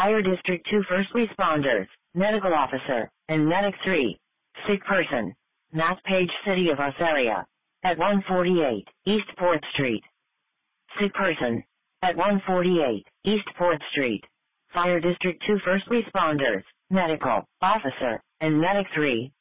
Fire District 2 first responders, medical officer, and medic 3. Sick person. Matt Page, City of Australia. At 148 East Port Street. Sick person. At 148 East Port Street. Fire District 2 first responders, medical officer, and medic 3.